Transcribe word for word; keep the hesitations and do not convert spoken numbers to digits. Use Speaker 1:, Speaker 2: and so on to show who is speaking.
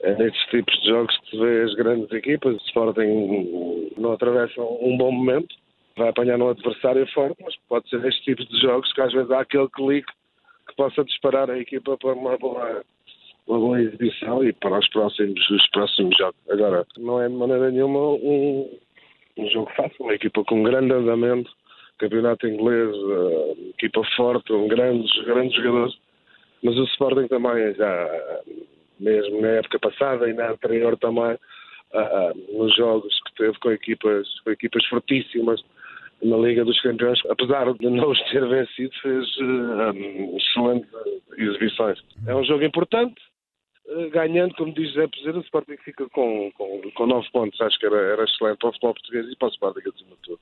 Speaker 1: É nestes tipos de jogos que se vê as grandes equipas. O Sporting não atravessa um bom momento, vai apanhar um adversário forte, mas pode ser nestes tipos de jogos que às vezes há aquele clique que possa disparar a equipa para uma boa, uma boa exibição e para os próximos, os próximos jogos. Agora, não é de maneira nenhuma um, um jogo fácil, uma equipa com um grande andamento, campeonato inglês, uh, equipa forte, um grandes, grandes jogadores, mas o Sporting também já, mesmo na época passada e na anterior também, uh, uh, nos jogos que teve com equipas, com equipas fortíssimas na Liga dos Campeões, apesar de não os ter vencido, fez uh, um, excelentes exibições. É um jogo importante, uh, ganhando, como diz José Peseiro, o Sporting fica com, com, com nove pontos. Acho que era, era excelente para o futebol português e para o Sporting acima de tudo.